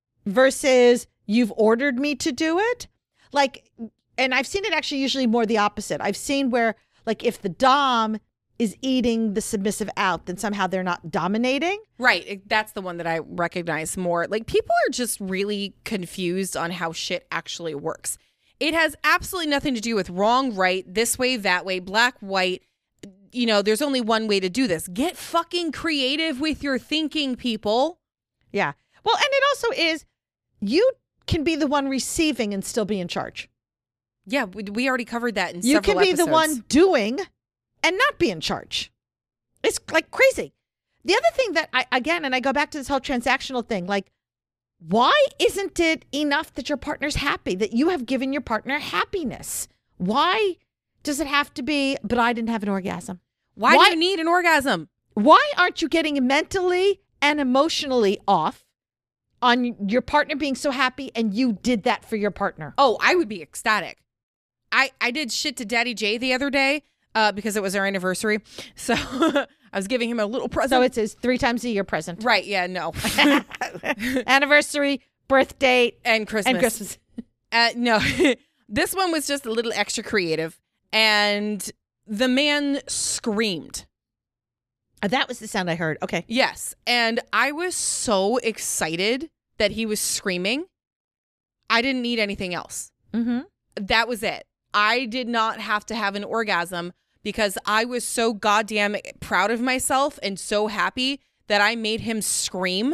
versus you've ordered me to do it. Like, and I've seen it actually usually more the opposite. I've seen where, like, if the dom is eating the submissive out, then somehow they're not dominating. Right. That's the one that I recognize more. Like, people are just really confused on how shit actually works. It has absolutely nothing to do with wrong, right, this way, that way, black, white. You know, there's only one way to do this. Get fucking creative with your thinking, people. Yeah. Well, and it also is, you can be the one receiving and still be in charge. Yeah, we, we already covered that in you several can be episodes. the one doing and not be in charge. It's like crazy. The other thing that I, again, and I go back to this whole transactional thing, like, why isn't it enough that your partner's happy, that you have given your partner happiness? Why does it have to be, but I didn't have an orgasm? Why, Why do you need an orgasm? Why aren't you getting mentally and emotionally off on your partner being so happy and you did that for your partner? Oh, I would be ecstatic. I, I did shit to Daddy J the other day. Uh, because it was our anniversary. So I was giving him a little present. So it's his three times a year present. Right. Yeah, no. Anniversary, birth date, and Christmas. And Christmas. Uh, no, this one was just a little extra creative. And the man screamed. Uh, that was the sound I heard. Okay. Yes. And I was so excited that he was screaming. I didn't need anything else. Mm-hmm. That was it. I did not have to have an orgasm because I was so goddamn proud of myself and so happy that I made him scream.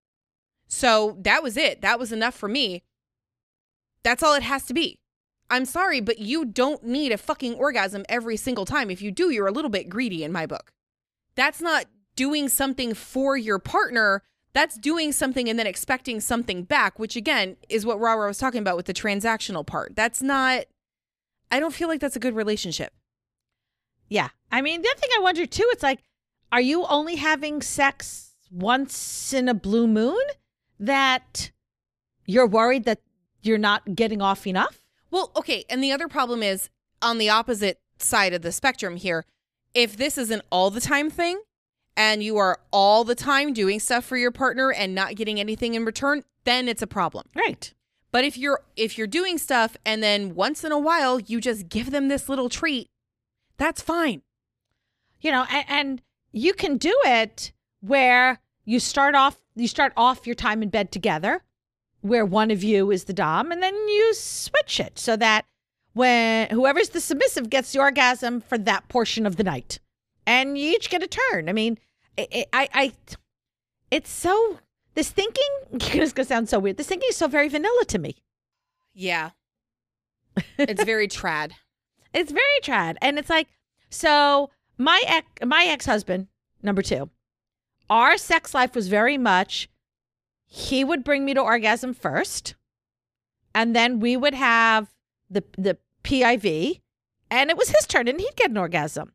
So that was it. That was enough for me. That's all it has to be. I'm sorry, but you don't need a fucking orgasm every single time. If you do, you're a little bit greedy in my book. That's not doing something for your partner. That's doing something and then expecting something back, which again is what Rara was talking about with the transactional part. That's not, I don't feel like that's a good relationship. Yeah. I mean, the other thing I wonder too, it's like, are you only having sex once in a blue moon that you're worried that you're not getting off enough? Well, okay. And the other problem is on the opposite side of the spectrum here. If this is an all the time thing and you are all the time doing stuff for your partner and not getting anything in return, then it's a problem. Right. But if you're if you're doing stuff and then once in a while you just give them this little treat, that's fine. You know, and, and you can do it where you start off you start off your time in bed together, where one of you is the dom, and then you switch it so that when whoever's the submissive gets the orgasm for that portion of the night, and you each get a turn. I mean, I, I, I it's so this thinking. It's gonna sound so weird. This thinking is so very vanilla to me. Yeah, it's very trad. It's very trad, and it's like so. My ex, my ex-husband, number two, our sex life was very much. He would bring me to orgasm first, and then we would have the the P I V, and it was his turn, and he'd get an orgasm.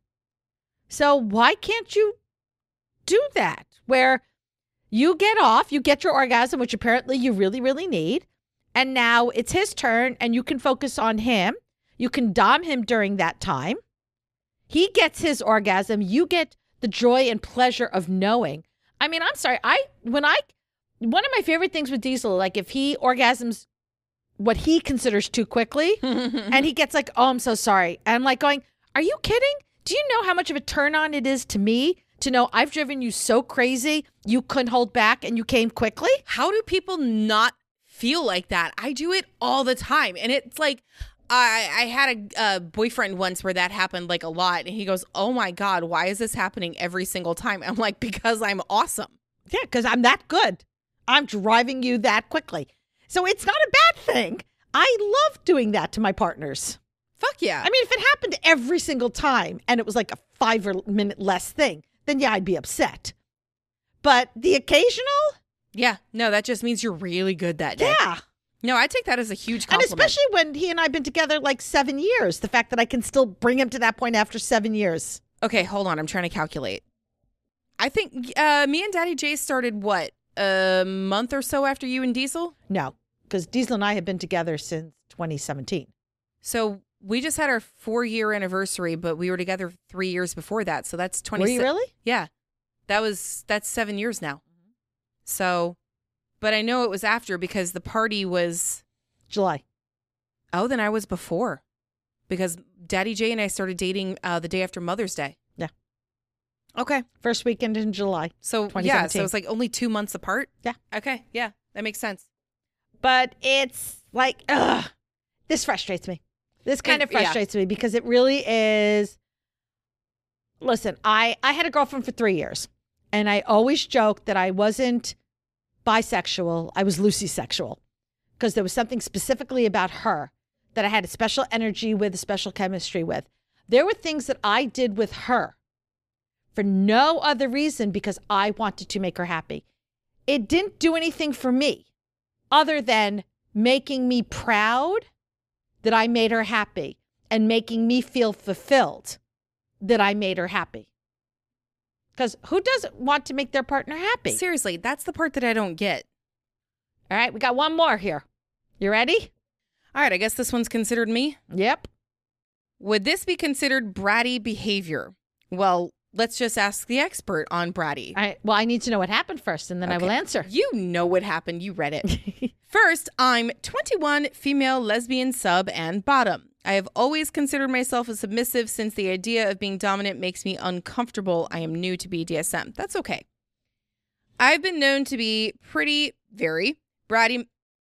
So why can't you do that? Where you get off, you get your orgasm, which apparently you really, really need, and now it's his turn, and you can focus on him. You can dom him during that time. He gets his orgasm. You get the joy and pleasure of knowing. I mean, I'm sorry. I when I one of my favorite things with Diesel, like if he orgasms what he considers too quickly and he gets like, oh, I'm so sorry. And I'm like going, are you kidding? Do you know how much of a turn on it is to me to know I've driven you so crazy you couldn't hold back and you came quickly? How do people not feel like that? I do it all the time. And it's like, I, I had a, a boyfriend once where that happened like a lot. And he goes, oh my God, why is this happening every single time? I'm like, because I'm awesome. Yeah, because I'm that good. I'm driving you that quickly. So it's not a bad thing. I love doing that to my partners. Fuck yeah. I mean, if it happened every single time and it was like a five minute less thing, then yeah, I'd be upset. But the occasional? Yeah. No, that just means you're really good that day. Yeah. No, I take that as a huge compliment. And especially when he and I have been together like seven years, the fact that I can still bring him to that point after seven years. Okay, hold on. I'm trying to calculate. I think uh, me and Daddy J started what? A month or so after you and Diesel? No, because Diesel and I have been together since twenty seventeen. So we just had our four year anniversary, but we were together three years before that. So that's twenty. Were you really? Yeah. That was, that's seven years now. Mm-hmm. So, but I know it was after because the party was July. Oh, then I was before because Daddy J and I started dating uh, the day after Mother's Day. Yeah. Okay. First weekend in July. So, yeah, so it's like only two months apart. Yeah. Okay. Yeah, that makes sense. But it's like, ugh, this frustrates me. This kind It- of frustrates me because it really is. Listen, I, I had a girlfriend for three years and I always joked that I wasn't bisexual. I was Lucy-sexual because there was something specifically about her that I had a special energy with, a special chemistry with. There were things that I did with her for no other reason because I wanted to make her happy. It didn't do anything for me other than making me proud that I made her happy and making me feel fulfilled that I made her happy. Because who doesn't want to make their partner happy? Seriously, that's the part that I don't get. All right, we got one more here. You ready? All right, I guess this one's considered me. Yep. Would this be considered bratty behavior? Well, let's just ask the expert on bratty. All right, well, I need to know what happened first, and then I will Okay. answer. You know what happened. You read it. First, I'm twenty-one, female, lesbian, sub, and bottom. I have always considered myself a submissive since the idea of being dominant makes me uncomfortable. I am new to B D S M. That's okay. I've been known to be pretty, very bratty.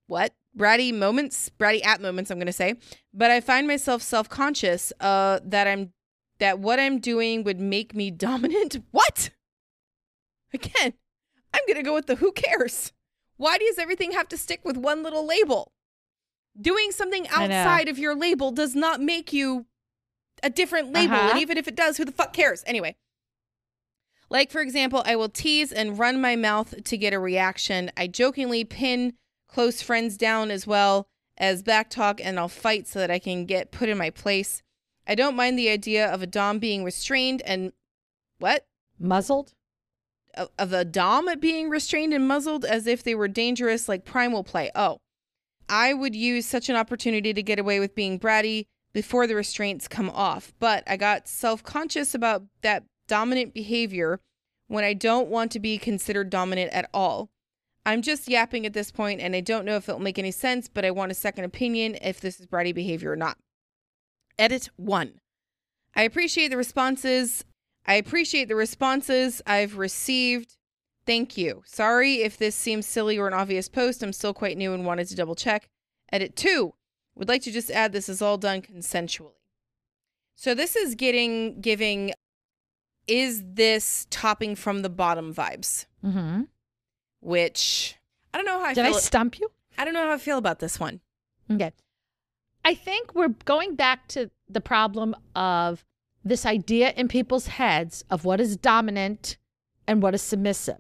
what? Bratty moments, bratty at moments, I'm going to say. But I find myself self-conscious uh, that I'm that what I'm doing would make me dominant. What? Again, I'm going to go with the who cares. Why does everything have to stick with one little label? Doing something outside of your label does not make you a different label. Uh-huh. And even if it does, who the fuck cares? Anyway. Like, for example, I will tease and run my mouth to get a reaction. I jokingly pin close friends down as well as backtalk, and I'll fight so that I can get put in my place. I don't mind the idea of a dom being restrained and... What? Muzzled? Of, of a dom being restrained and muzzled as if they were dangerous like primal play. Oh. I would use such an opportunity to get away with being bratty before the restraints come off. But I got self-conscious about that dominant behavior when I don't want to be considered dominant at all. I'm just yapping at this point, and I don't know if it'll make any sense, but I want a second opinion if this is bratty behavior or not. Edit one. I appreciate the responses. I appreciate the responses I've received. Thank you. Sorry if this seems silly or an obvious post. I'm still quite new and wanted to double check. Edit two. Would like to just add this is all done consensually. So this is getting, giving, is this topping from the bottom vibes? Mm-hmm. Which, I don't know how I Did feel. I stump you? I don't know how I feel about this one. Okay. I think we're going back to the problem of this idea in people's heads of what is dominant and what is submissive.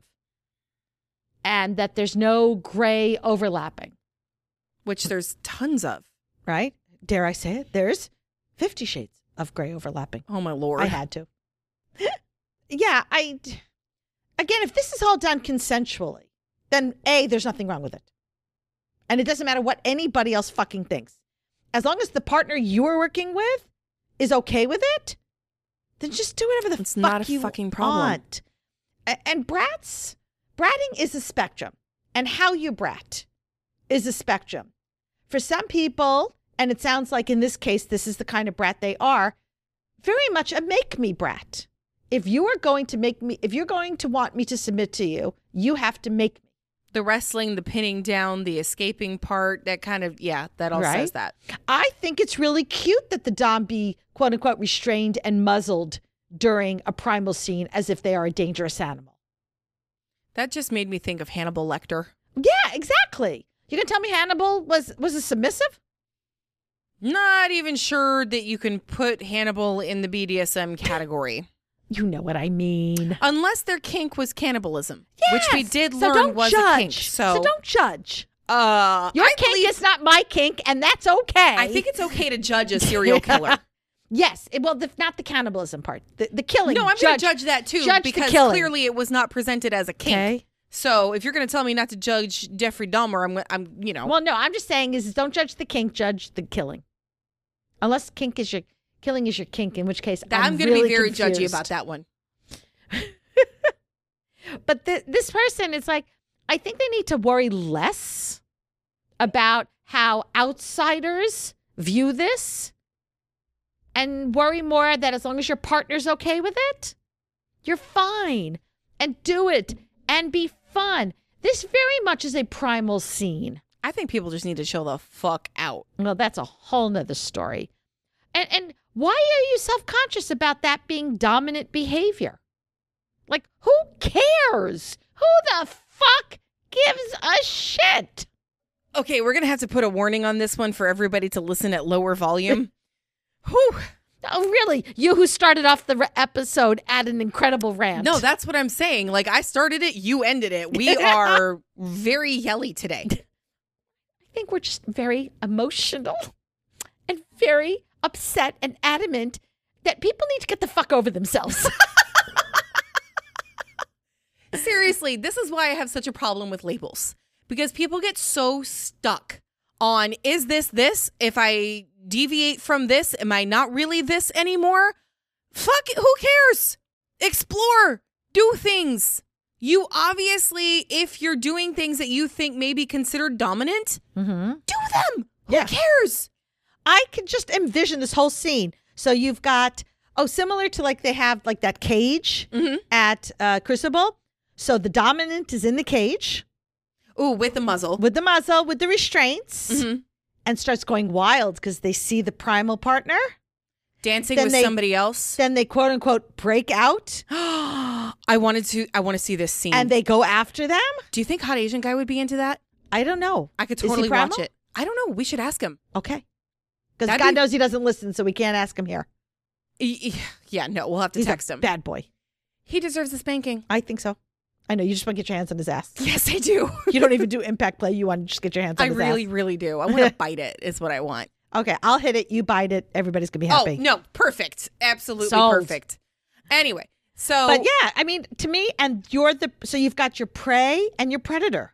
And that there's no gray overlapping. Which there's tons of. Right? Dare I say it? There's fifty shades of gray overlapping. Oh, my Lord. I had to. Yeah, I... Again, if this is all done consensually, then A, there's nothing wrong with it. And it doesn't matter what anybody else fucking thinks. As long as the partner you are working with is okay with it, then just do whatever the it's fuck not a you fucking problem. want. A- and brats, bratting is a spectrum. And how you brat is a spectrum. For some people, and it sounds like in this case, this is the kind of brat they are, very much a make me brat. If you are going to make me, if you're going to want me to submit to you, you have to make me. The wrestling, the pinning down, the escaping part, that kind of, yeah, that all Right? says that. I think it's really cute that the dom be quote unquote restrained and muzzled during a primal scene as if they are a dangerous animal. That just made me think of Hannibal Lecter. Yeah, exactly. You can tell me Hannibal was, was a submissive? Not even sure that you can put Hannibal in the B D S M category. You know what I mean. Unless their kink was cannibalism, Yes! which we did So learn don't was judge. a kink. So, So don't judge. uh, Your I kink believe- is not my kink, and that's okay. I think it's okay to judge a serial killer. Yes. It, well, the, not the cannibalism part. The, the killing. No, I'm going to judge that too judge the because killing. clearly it was not presented as a kink. Okay. So if you're going to tell me not to judge Jeffrey Dahmer, I'm, I'm, you know. Well, no, I'm just saying is don't judge the kink, judge the killing. Unless kink is your, killing is your kink, in which case I'm, I'm going to really be very confused. judgy about that one. But th- this person is like, I think they need to worry less about how outsiders view this and worry more that as long as your partner's okay with it, you're fine. And do it and be fun. This very much is a primal scene. I think people just need to chill the fuck out. Well, that's a whole nother story. And and why are you self-conscious about that being dominant behavior? Like, who cares? Who the fuck gives a shit? Okay, we're going to have to put a warning on this one for everybody to listen at lower volume. Whew. Oh, really? You who started off the re- episode at an incredible rant. No, that's what I'm saying. Like, I started it, you ended it. We are very yelly today. I think we're just very emotional and very upset and adamant that people need to get the fuck over themselves. Seriously, this is why I have such a problem with labels. Because people get so stuck on, is this this? If I deviate from this, am I not really this anymore? Fuck it, who cares? Explore. Do things. You obviously, if you're doing things that you think may be considered dominant, Mm-hmm. do them. Yeah. Who cares? I could just envision this whole scene. So you've got, oh, similar to like they have like that cage Mhm. at uh, Crucible. So the dominant is in the cage. Ooh, with the muzzle. with the muzzle, with the restraints, Mm-hmm. and starts going wild because they see the primal partner. Dancing Then with they- somebody else. Then they quote unquote break out I wanted to. I want to see this scene. and they go after them. Do you think Hot Asian Guy would be into that? I don't know. I could Is he totally primal? watch it. I don't know. We should ask him. Okay. Because That'd God be- knows he doesn't listen, so we can't ask him here. E- e- Yeah, no, we'll have to He's text a him. bad boy. He deserves a spanking. I think so. I know. You just want to get your hands on his ass. Yes, I do. You don't even do impact play. You want to just get your hands on I his really, ass. really do. I want to bite it. Is what I want. Okay, I'll hit it. You bite it. Everybody's going to be Oh happy. no, perfect. Absolutely Sold. perfect. Anyway, so But yeah, I mean, to me, and you're the, so you've got your prey and your predator.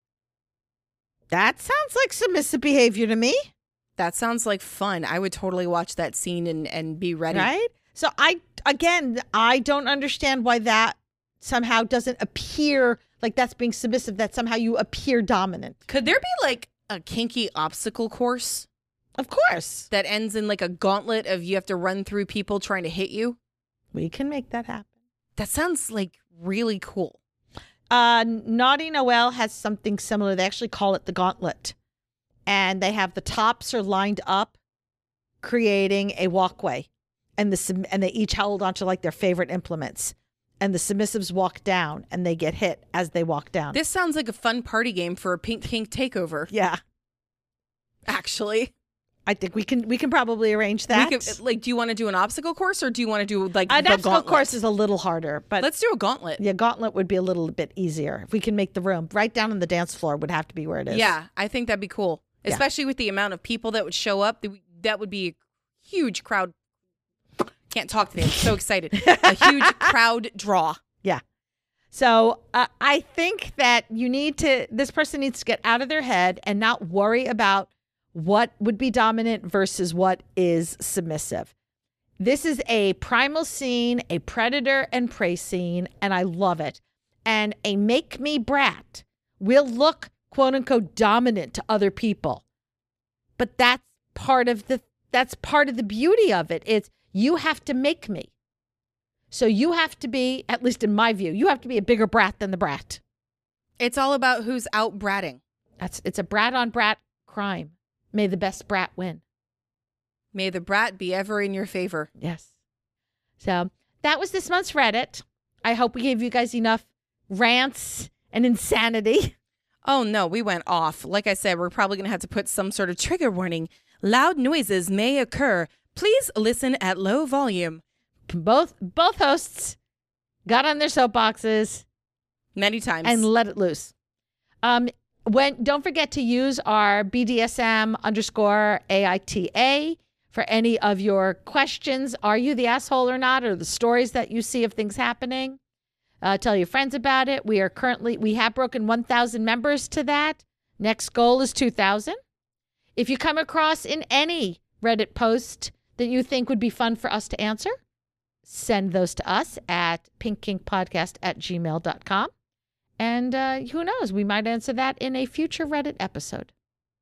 That sounds like submissive behavior to me, that sounds like fun. I would totally watch that scene and, and be ready. right? So I, again, I don't understand why that somehow doesn't appear like that's being submissive, that somehow you appear dominant. Could there be like a kinky obstacle course Of course. that ends in like a gauntlet of you have to run through people trying to hit you? We can make that happen. That sounds like really cool. Uh, Naughty Noel has something similar. They actually call it the gauntlet. And they have the tops are lined up, creating a walkway. And the sub- and they each hold onto like their favorite implements. And the submissives walk down and they get hit as they walk down. This sounds like a fun party game for a Pink Kink takeover, yeah. actually. I think we can we can probably arrange that. We could, like, do you want to do an obstacle course or do you want to do like An the obstacle gauntlet? course is a little harder, but Let's do a gauntlet. yeah, gauntlet would be a little bit easier if we can make the room. Right down on the dance floor would have to be where it is. Yeah, I think that'd be cool, Yeah. especially with the amount of people that would show up. That- That would be a huge crowd. Can't talk today. I'm so excited. A huge crowd draw. Yeah. So uh, I think that you need to, this person needs to get out of their head and not worry about what would be dominant versus what is submissive. This is a primal scene, a predator and prey scene, and I love it. And a make me brat will look quote unquote dominant to other people. But that's part of the, that's part of the beauty of it. It's you have to make me. So you have to be, at least in my view, you have to be a bigger brat than the brat. It's all about who's out bratting. That's it's a brat on brat crime. May the best brat win. May the brat be ever in your favor. Yes. So that was this month's Reddit. I hope we gave you guys enough rants and insanity. Oh no, we went off. Like I said, we're probably going to have to put some sort of trigger warning. Loud noises may occur. Please listen at low volume. Both both hosts got on their soapboxes Many times. and let it loose. Um, when don't forget to use our B D S M underscore A I T A for any of your questions. Are you the asshole or not? Or the stories that you see of things happening? Uh, tell your friends about it. We are currently, we have broken one thousand members to that. Next goal is two thousand. If you come across in any Reddit post that you think would be fun for us to answer, send those to us at pinkkinkpodcast at gmail dot com. And uh, who knows, we might answer that in a future Reddit episode.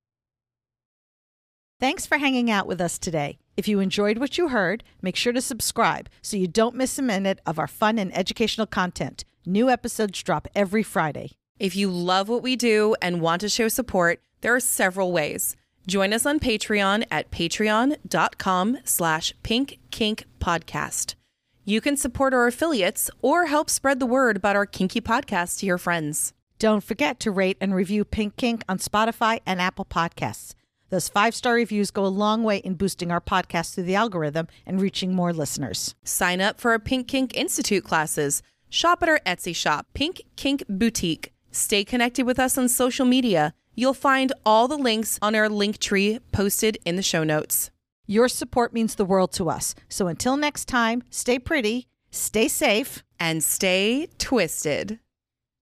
Thanks for hanging out with us today. If you enjoyed what you heard, make sure to subscribe so you don't miss a minute of our fun and educational content. New episodes drop every Friday. If you love what we do and want to show support, there are several ways. Join us on Patreon at patreon.com slash pinkkinkpodcast. You can support our affiliates or help spread the word about our kinky podcast to your friends. Don't forget to rate and review Pink Kink on Spotify and Apple Podcasts. Those five-star reviews go a long way in boosting our podcast through the algorithm and reaching more listeners. Sign up for our Pink Kink Institute classes. Shop at our Etsy shop, Pink Kink Boutique. Stay connected with us on social media. You'll find all the links on our link tree posted in the show notes. Your support means the world to us. So until next time, stay pretty, stay safe, And stay twisted.